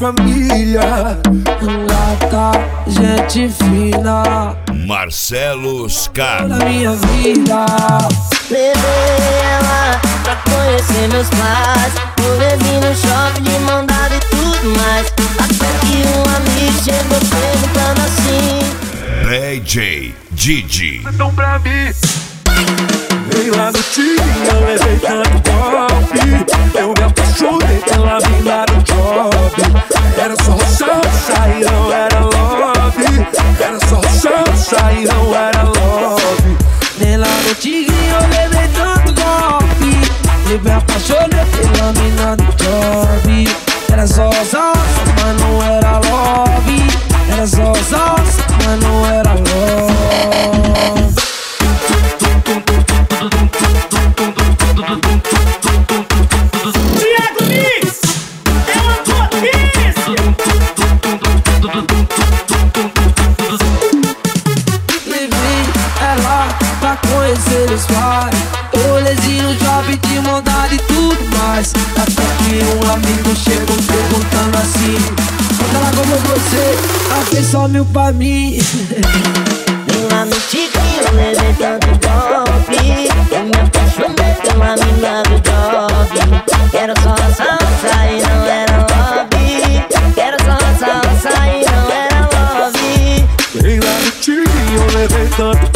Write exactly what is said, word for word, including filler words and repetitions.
família. Gata, gente fina, Marcelo Scar. na minha vida. Levei ela pra conhecer meus pais. Rolei no shopping de mão dada e tudo mais. Até que um amigo chegou perguntando assim: D J Didi. Então pra mim, veio lá no time, eu levei tanto golpe. Eu me apaixonei pela mina do job. Era só roça e não era love. Era só roça e não era love. Nela no tigrinho eu levei tanto golpe. Eu me apaixonei pela mina do job. Era só salsa, mas não era love. Era só salsa, mas não era love. Thiago Mix é uma potência. Levei ela pra conhecer os pais. Rolezinho no shopping de montada e tudo mais. Até que um amigo chegou perguntando assim: quando ela como você, ela fez só mil pra mim. vem lá no tigrinho, eu levei tanto golpe. Eu me apaixonei pela mina do job. Era só salsa e não era love. Era só salsa e não era love. Veio lá no time, eu levei tanto